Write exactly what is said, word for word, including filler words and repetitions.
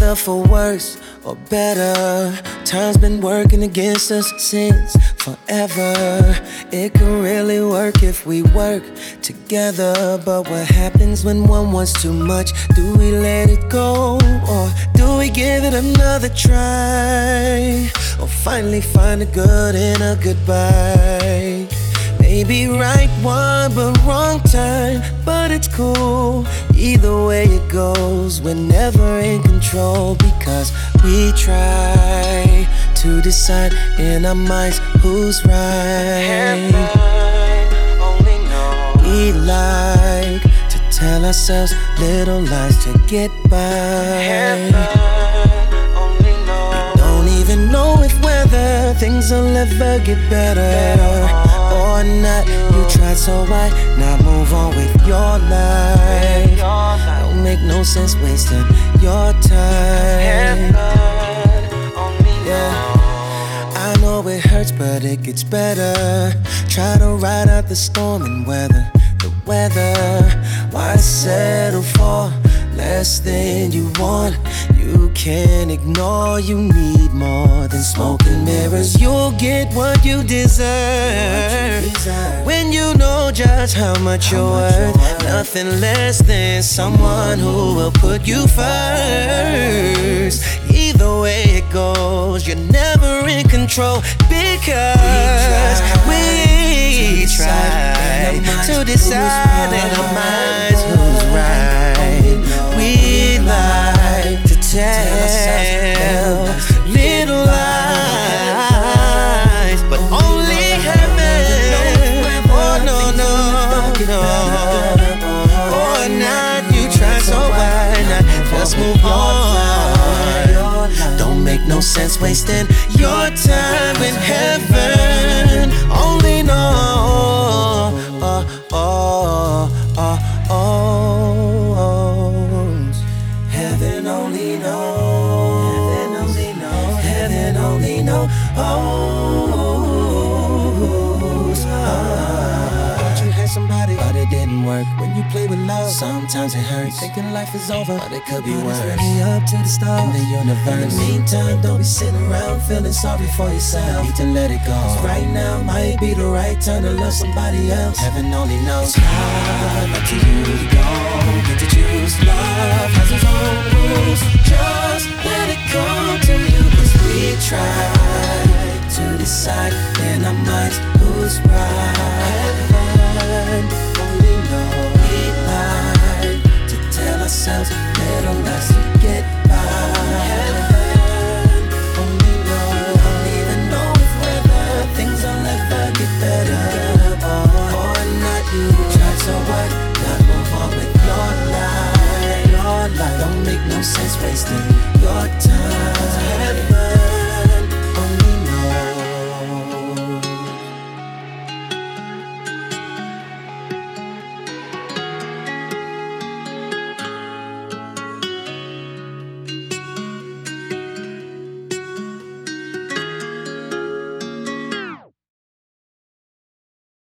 Whether for worse or better, time's been working against us since forever. It can really work if we work together. But what happens when one wants too much? Do we let it go, or do we give it another try? Or finally find the good in a goodbye? Maybe right one, but wrong time, but it's cool. Either way it goes, we're never in control, because we try to decide in our minds who's right. Heaven only knows. We like to tell ourselves little lies to get by. Heaven only knows. We don't even know if whether things will ever get better or not. You tried, so why not move on with your life? Don't make no sense wasting your time. Yeah, I know it hurts, but it gets better. Try to ride out the storm and weather the weather. Why settle for less than you want? You can't ignore, you need more than smoke and mirrors. You'll get what you deserve when you know just how much you're worth. Nothing less than someone who will put you first. Either way it goes, you're never in control, because we try to decide in our minds who's right. We like to tell little lies, but only heaven. Oh no, no, no. Or not, you try, so why not just move on? Don't make no sense wasting your time when heaven only knows. Oh, oh, oh, oh. Heaven only knows. Heaven only knows. Heaven only knows. Oh, thought you had somebody, but it didn't work. When you play with love, sometimes it hurts. Thinking life is over, but it could be worse. Be up to the stars in the universe. In the meantime, don't be sitting around feeling sorry for yourself. Need to let it go. 'Cause right now might be the right time to love somebody else. Heaven only knows. It's hard up to you to go.